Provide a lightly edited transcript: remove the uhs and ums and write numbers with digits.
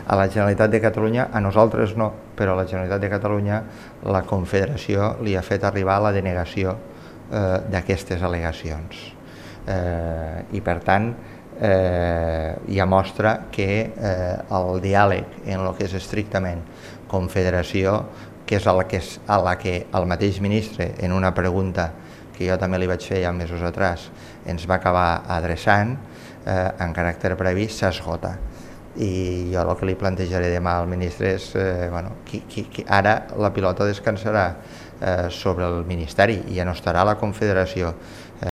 A la Generalitat de Catalunya, a nosaltres no, però a la Generalitat de Catalunya la Confederació li ha fet arribar la denegació d'aquestes al·legacions. I per tant ja mostra que el diàleg en el que és estrictament confederació, que és a la que el mateix ministre en una pregunta que jo també li vaig fer ja mesos atrás ens va acabar adreçant en caràcter previ, s'esgota. I jo el que li plantejaré demà al ministre és ara la pilota descansarà sobre el Ministeri i ja no estarà la Confederació.